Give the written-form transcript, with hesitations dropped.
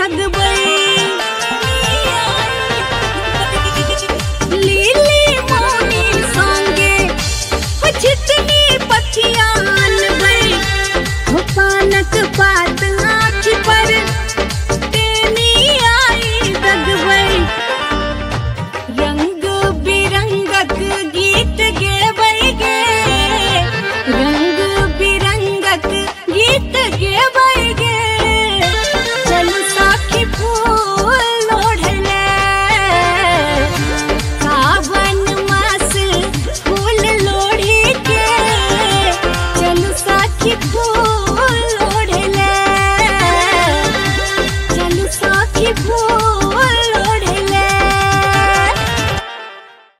दगबै लीली मौनी संगे जितनी पथियान भई हो पानक पात आँखि पर तेनी आई दगबै रंग बिरंगक गीत गेबै गे रंग बिरंगक गीत गेबै गे चल साखी फूल ओढ़ले सावन मास फूल लोढ़ी के चल साखी फूल ओढ़ले चल साखी फूल